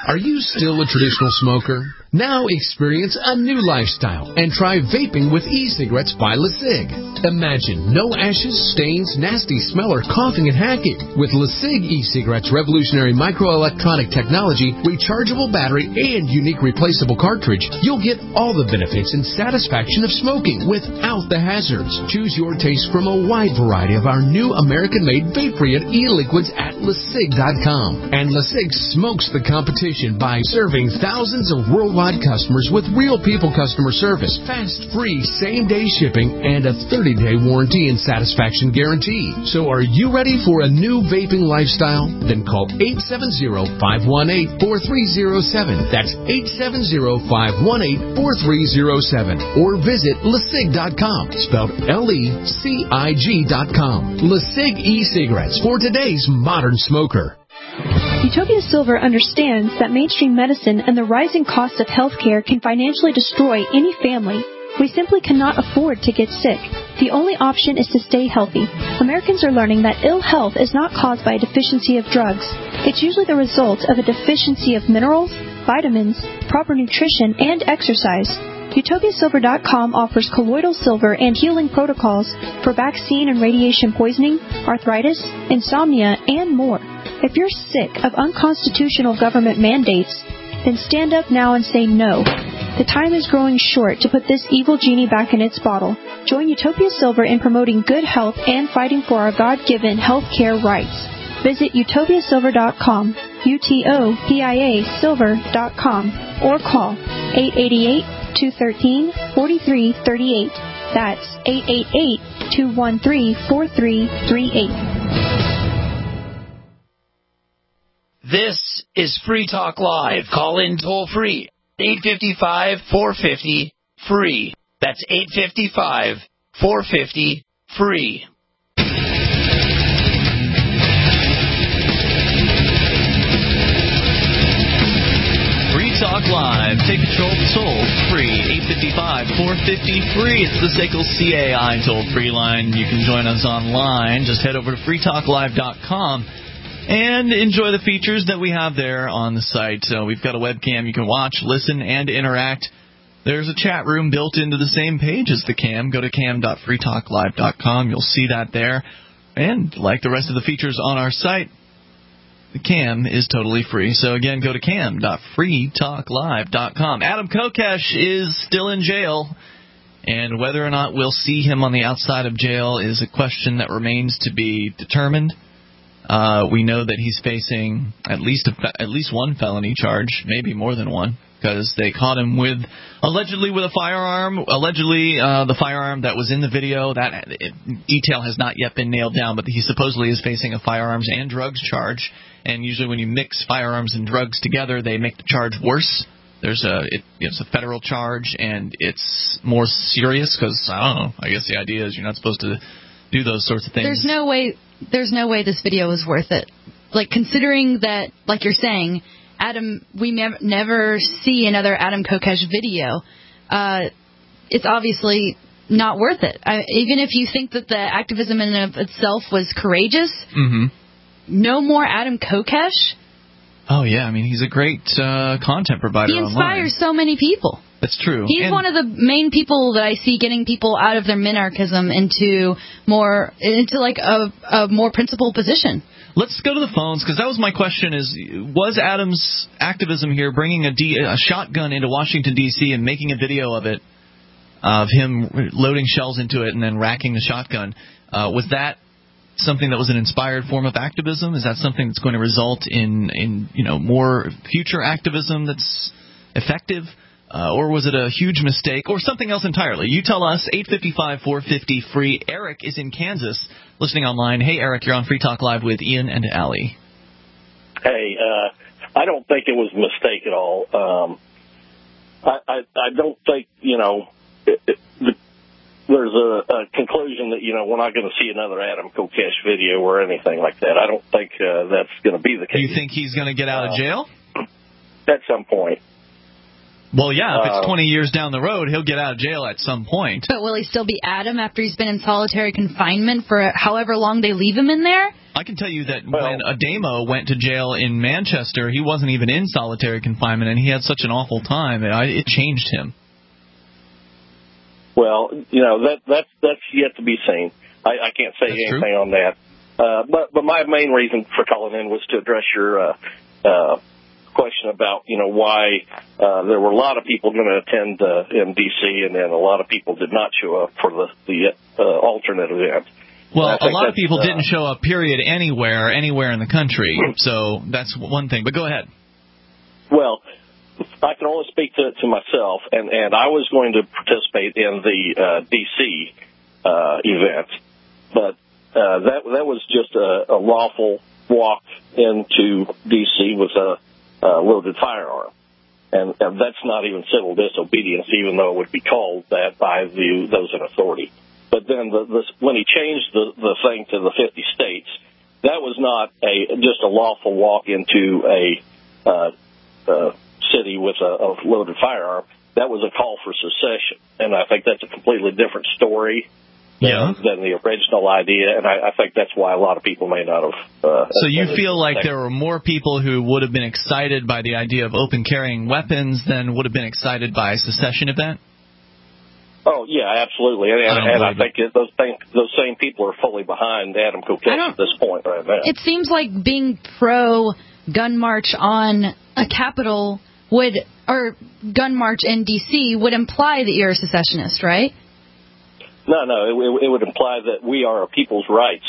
Are you still a traditional smoker? Now experience a new lifestyle and try vaping with e-cigarettes by LeSig. Imagine no ashes, stains, nasty smell, or coughing and hacking. With LeSig e-cigarettes' revolutionary microelectronic technology, rechargeable battery, and unique replaceable cartridge, you'll get all the benefits and satisfaction of smoking without the hazards. Choose your taste from a wide variety of our new American-made vape-free e-liquids at LeSig dot com. And LeSig smokes the competition by serving thousands of worldwide customers with real people customer service, fast, free, same-day shipping, and a thirty-day warranty and satisfaction guarantee. So are you ready for a new vaping lifestyle? Then call eight seven zero, five one eight, four three zero seven. That's eight seven zero, five one eight, four three zero seven. Or visit LeSig dot com, spelled L E C I G dot com. LeSig e-cigarettes for today's modern smoker. Utopia Silver understands that mainstream medicine and the rising cost of healthcare can financially destroy any family. We simply cannot afford to get sick. The only option is to stay healthy. Americans are learning that ill health is not caused by a deficiency of drugs. It's usually the result of a deficiency of minerals, vitamins, proper nutrition, and exercise. Utopia Silver dot com offers colloidal silver and healing protocols for vaccine and radiation poisoning, arthritis, insomnia, and more. If you're sick of unconstitutional government mandates, then stand up now and say no. The time is growing short to put this evil genie back in its bottle. Join Utopia Silver in promoting good health and fighting for our God-given health care rights. Visit Utopia Silver dot com, U T O P I A Silver dot com, or call eight eight eight, two one three, four three three eight. That's eight eight eight, two one three, four three three eight. This is Free Talk Live. Call in toll free. eight five five, four five zero, free. That's eight five five, four five zero, free. Free Talk Live. Take control toll free. eight five five, four five zero, free. It's the S A C L C A I toll free line. You can join us online. Just head over to free talk live dot com. And enjoy the features that we have there on the site. So we've got a webcam you can watch, listen, and interact. There's a chat room built into the same page as the cam. Go to cam dot free talk live dot com. You'll see that there. And like the rest of the features on our site, the cam is totally free. So again, go to cam dot free talk live dot com. Adam Kokesh is still in jail. And whether or not we'll see him on the outside of jail is a question that remains to be determined. Uh, we know that he's facing at least a, at least one felony charge, maybe more than one, because they caught him with allegedly with a firearm. Allegedly, uh, the firearm that was in the video, that it, detail has not yet been nailed down, but he supposedly is facing a firearms and drugs charge. And usually, when you mix firearms and drugs together, they make the charge worse. There's a it, it's a federal charge, and it's more serious because I don't know. I guess the idea is you're not supposed to do those sorts of things. There's no way. There's no way this video was worth it. Like, considering that, like you're saying, Adam, we nev- never see another Adam Kokesh video. Uh, it's obviously not worth it. I, even if you think that the activism in and of itself was courageous, mm-hmm. no more Adam Kokesh. Oh yeah, I mean he's a great uh, content provider. He inspires online. so many people. That's true. He's and one of the main people that I see getting people out of their minarchism into more into like a, a more principled position. Let's go to the phones, because that was my question: is was Adam's activism here bringing a, D, a shotgun into Washington D C and making a video of it, of him loading shells into it and then racking the shotgun? Uh, was that something that was an inspired form of activism? Is that something that's going to result in in you know more future activism that's effective? Uh, or was it a huge mistake, or something else entirely? You tell us, eight five five, four five zero, free. Eric is in Kansas, listening online. Hey, Eric, you're on Free Talk Live with Ian and Allie. Hey, uh, I don't think it was a mistake at all. Um, I, I, I don't think, you know, it, it, the, there's a, a conclusion that, you know, we're not going to see another Adam Kokesh video or anything like that. I don't think uh, that's going to be the case. You think he's going to get out uh, of jail? At some point. Well, yeah, if it's Uh, twenty years down the road, he'll get out of jail at some point. But will he still be Adam after he's been in solitary confinement for however long they leave him in there? I can tell you that well, when Ademo went to jail in Manchester, he wasn't even in solitary confinement, and he had such an awful time. It, it changed him. Well, you know, that that's that's yet to be seen. I, I can't say that's anything true. on that. Uh, but but my main reason for calling in was to address your uh, uh, question about, you know, why uh, there were a lot of people going to attend uh, M D C, and then a lot of people did not show up for the, the uh, alternate event. Well, a lot of people uh, didn't show up, period, anywhere, anywhere in the country. So that's one thing. But go ahead. Well, I can only speak to, to myself, and, and I was going to participate in the uh, D C uh, event, but uh, that that was just a, a lawful walk into D C with a, a loaded firearm, and, and that's not even civil disobedience, even though it would be called that by the, those in authority. But then the, the, when he changed the, the thing to the fifty states, that was not a just a lawful walk into a uh, uh, city with a, a loaded firearm. That was a call for secession, and I think that's a completely different story than, yeah. than the original idea, and I, I think that's why a lot of people may not have... Uh, so you feel like there were more people who would have been excited by the idea of open carrying weapons than would have been excited by a secession event? Oh, yeah, absolutely. And, I, and I think it. those, same, those same people are fully behind Adam Kokesh at this point right now. It seems like being pro-gun march on a Capitol would, or gun march in D C would imply that you're a secessionist, right? No, no, it, it would imply that we are a people's rights.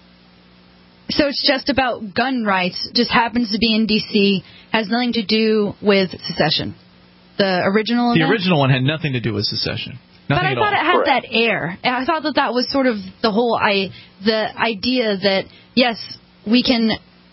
So it's just about gun rights, just happens to be in D C, has nothing to do with secession. The original The event? original one had nothing to do with secession. Nothing but I at thought all. it had Correct. that air. And I thought that that was sort of the whole I the idea that yes, we can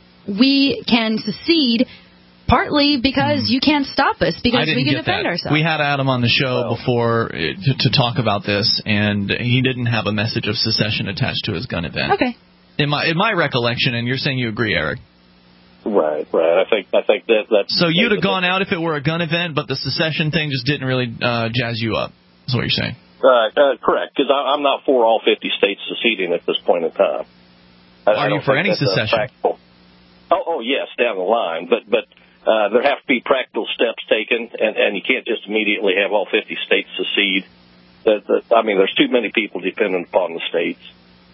we can secede partly because mm. you can't stop us because we can defend that. ourselves. We had Adam on the show well, before to, to talk about this, and he didn't have a message of secession attached to his gun event. Okay. In my in my recollection, and you're saying you agree, Eric. Right, right. I think I think that that's so you'd have gone out if it were a gun event, but the secession thing just didn't really uh, jazz you up. That's what you're saying. Uh, uh, correct, because I'm not for all fifty states seceding at this point in time. I, Are I you for any secession? Oh, oh, yes, down the line, but but uh, there have to be practical steps taken, and, and you can't just immediately have all fifty states secede. That, that, I mean, there's too many people dependent upon the states.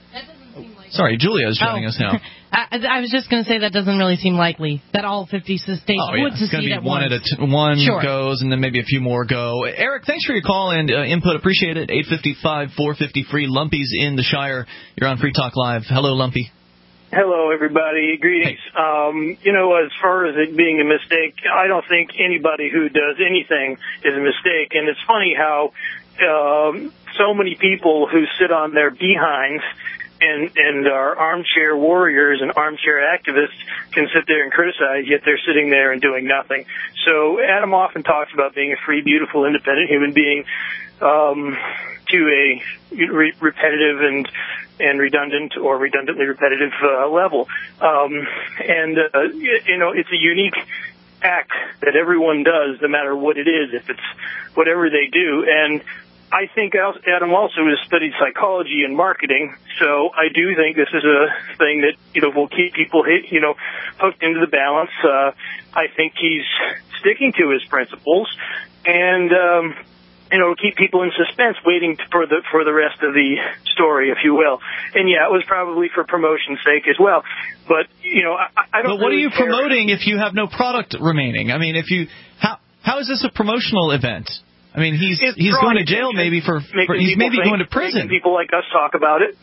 Sorry, Julia is joining oh. us now. I, I was just going to say that doesn't really seem likely that all fifty states oh, yeah. would secede secede at once. One, at a t- one sure. goes, and then maybe a few more go. Eric, thanks for your call and uh, input. Appreciate it. eight five five, four five zero, free. Lumpy's in the Shire. You're on Free Talk Live. Hello, Lumpy. Hello, everybody. Greetings. Hey. Um, you know, as far as it being a mistake, I don't think anybody who does anything is a mistake. And it's funny how um, so many people who sit on their behinds and and are armchair warriors and armchair activists can sit there and criticize, yet they're sitting there and doing nothing. So Adam often talks about being a free, beautiful, independent human being um, to a re- repetitive and and redundant or redundantly repetitive uh, level. Um, and, uh, you know, it's a unique act that everyone does, no matter what it is, if it's whatever they do. And I think Adam also has studied psychology and marketing, so I do think this is a thing that, you know, will keep people, hit, you know, hooked into the balance. Uh, I think he's sticking to his principles, and, um, you know, keep people in suspense, waiting for the for the rest of the story, if you will. And yeah, it was probably for promotion's sake as well. But you know, I, I don't. But what really are you care. promoting if you have no product remaining? I mean, if you how how is this a promotional event? I mean, he's it's he's going to jail maybe for, for he's maybe think, going to prison. Making people like us talk about it.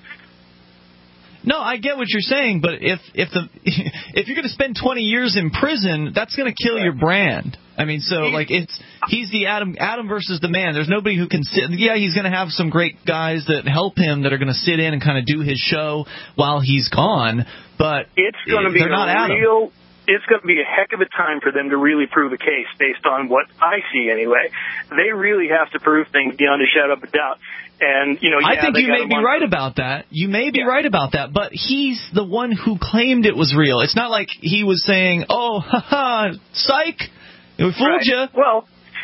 No, I get what you're saying, but if if the if you're going to spend twenty years in prison, that's going to kill your brand. I mean, so like it's he's the Adam Adam versus the man. There's nobody who can sit. Yeah, he's going to have some great guys that help him that are going to sit in and kind of do his show while he's gone. But it's going to be they're not a Adam. real. It's going to be a heck of a time for them to really prove a case based on what I see anyway. They really have to prove things beyond a shadow of a doubt. And, you know, yeah, I think you may be on- right about that. You may be yeah. right about that. But he's the one who claimed it was real. It's not like he was saying, oh, ha ha, psych, we fooled right. you. Well,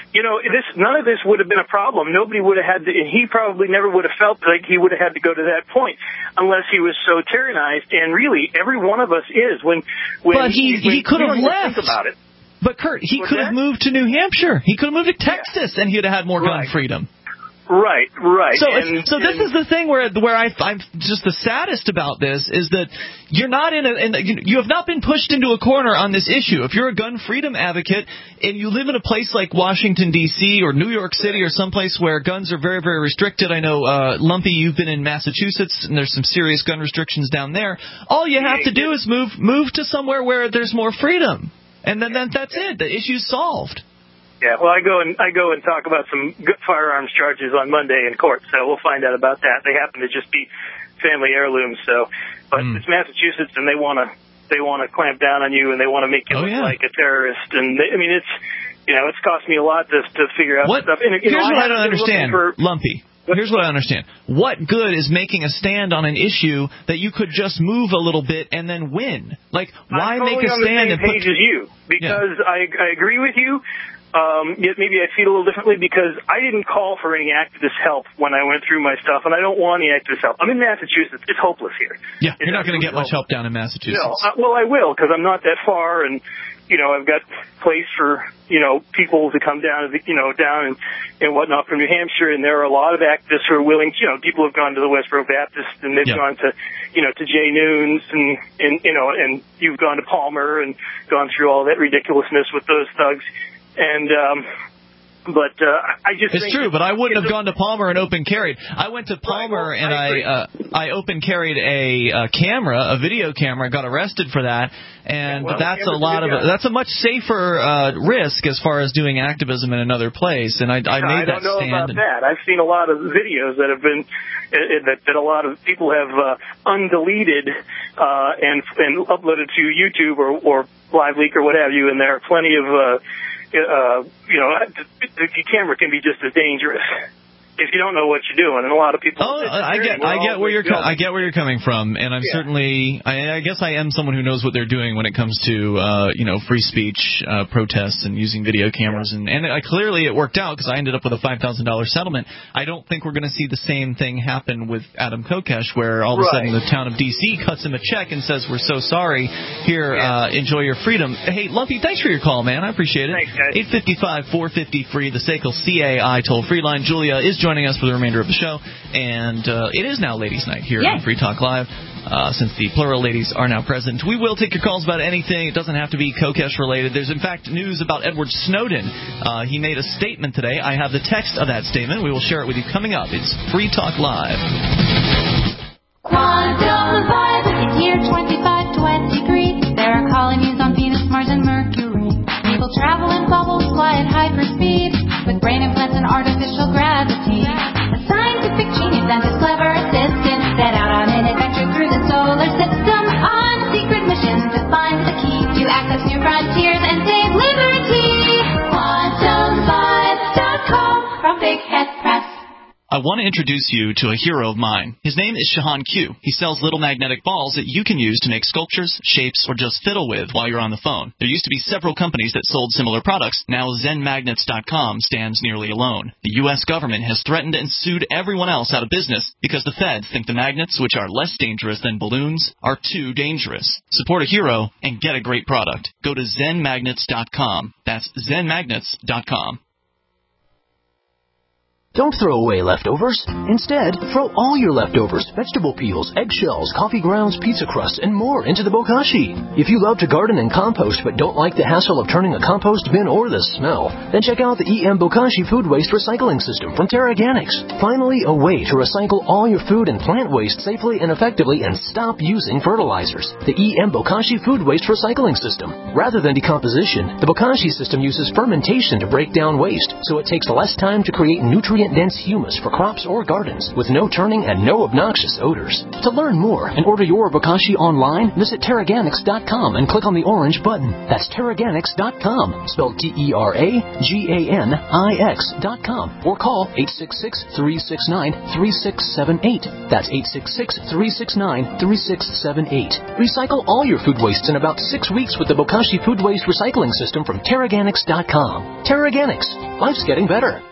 you know, this none of this would have been a problem. Nobody would have had to, and he probably never would have felt like he would have had to go to that point unless he was so tyrannized. And really, every one of us is. When, when but he when, he could have left. Think about it. But Kurt, he What's could have that? moved to New Hampshire. He could have moved to Texas, yeah. and he'd have had more right. gun freedom. Right, right. So, and, so this and, is the thing where where I, I'm just the saddest about this is that you're not in a, in a you have not been pushed into a corner on this issue. If you're a gun freedom advocate and you live in a place like Washington D C or New York City or someplace where guns are very very restricted, I know uh, Lumpy, you've been in Massachusetts and there's some serious gun restrictions down there. All you have to do is move move to somewhere where there's more freedom, and then, then that's it. The issue's solved. Yeah, well, I go and I go and talk about some good firearms charges on Monday in court, so we'll find out about that. They happen to just be family heirlooms, so but mm. it's Massachusetts, and they want to they want to clamp down on you, and they want to make you oh, look yeah. like a terrorist. And they, I mean, it's you know, it's cost me a lot to to figure out what, stuff. And, you here's know, what I, I don't understand, for, Lumpy. Here's what I understand. What good is making a stand on an issue that you could just move a little bit and then win? Like, why I'm make a totally stand on the same and put page as you? Because yeah. I I agree with you. Um, yet maybe I feel a little differently because I didn't call for any activist help when I went through my stuff, and I don't want any activist help. I'm in Massachusetts. It's hopeless here. Yeah, it's you're not going to get much hopeless. help down in Massachusetts. No, uh, well, I will because I'm not that far, and you know I've got place for you know people to come down, you know, down and and whatnot from New Hampshire, and there are a lot of activists who are willing. You know, people have gone to the Westboro Baptist, and they've yeah. gone to you know to Jay Noons, and and you know, and you've gone to Palmer and gone through all that ridiculousness with those thugs, and. um But uh, I just it's think true, but I wouldn't have gone to Palmer and open carried. I went to Palmer right, well, and I I uh, I open carried a, a camera, a video camera. Got arrested for that, and yeah, well, that's a lot of that's a much safer uh, risk as far as doing activism in another place. And I, I made I that don't know stand. about and, that. I've seen a lot of videos that have been uh, that that a lot of people have uh, undeleted uh, and and uploaded to YouTube or or LiveLeak or what have you, and there are plenty of. Uh, Uh, you know, the, the camera can be just as dangerous if you don't know what you're doing, and a lot of people. Oh, I get, I get where you're, co- I get where you're coming from, and I'm yeah. certainly, I, I guess I am someone who knows what they're doing when it comes to, uh, you know, free speech uh, protests and using video cameras, and and I, clearly it worked out because I ended up with a five thousand dollars settlement. I don't think we're going to see the same thing happen with Adam Kokesh, where all of right. a sudden the town of D C cuts him a check and says, "We're so sorry. Here, yeah. uh, enjoy your freedom." Hey, Lumpy, thanks for your call, man. I appreciate it. Thanks, guys. eight five five, four five zero, free, the S A C L C A I toll-free line. Julia is joining us for the remainder of the show, and uh, it is now Ladies' Night here Yay. on Free Talk Live. Uh, since the plural ladies are now present, we will take your calls about anything. It doesn't have to be Kokesh related. There's in fact news about Edward Snowden. Uh, he made a statement today. I have the text of that statement. We will share it with you coming up. It's Free Talk Live. Quantum Vibe, it's year twenty-five twenty-three. There are colonies on Venus, Mars, and Mercury. People travel in bubbles, fly at hyperspeed, with brain implants and artificial gravity. A scientific genius and his clever assistant set out on an adventure through the solar system on secret missions to find the key to access new frontiers and save liberty. Quantum Vibe dot com from Big Head Press. I want to introduce you to a hero of mine. His name is Shahan Q. He sells little magnetic balls that you can use to make sculptures, shapes, or just fiddle with while you're on the phone. There used to be several companies that sold similar products. Now Zen Magnets dot com stands nearly alone. The U S government has threatened and sued everyone else out of business because the feds think the magnets, which are less dangerous than balloons, are too dangerous. Support a hero and get a great product. Go to Zen Magnets dot com. That's Zen Magnets dot com. Don't throw away leftovers. Instead, throw all your leftovers, vegetable peels, eggshells, coffee grounds, pizza crusts, and more into the bokashi. If you love to garden and compost but don't like the hassle of turning a compost bin or the smell, then check out the E M Bokashi Food Waste Recycling System from Terra Organics. Finally, a way to recycle all your food and plant waste safely and effectively and stop using fertilizers. The E M Bokashi Food Waste Recycling System. Rather than decomposition, the Bokashi system uses fermentation to break down waste, so it takes less time to create nutrient nutrient-dense humus for crops or gardens with no turning and no obnoxious odors. To learn more and order your Bokashi online, visit Terraganics dot com and click on the orange button. That's Terraganics dot com, spelled T E R A G A N I X dot com, or call eight six six, three six nine, three six seven eight. That's eight six six, three six nine, three six seven eight. Recycle all your food wastes in about six weeks with the Bokashi Food Waste Recycling System from Terraganics dot com. Terraganics. Life's getting better.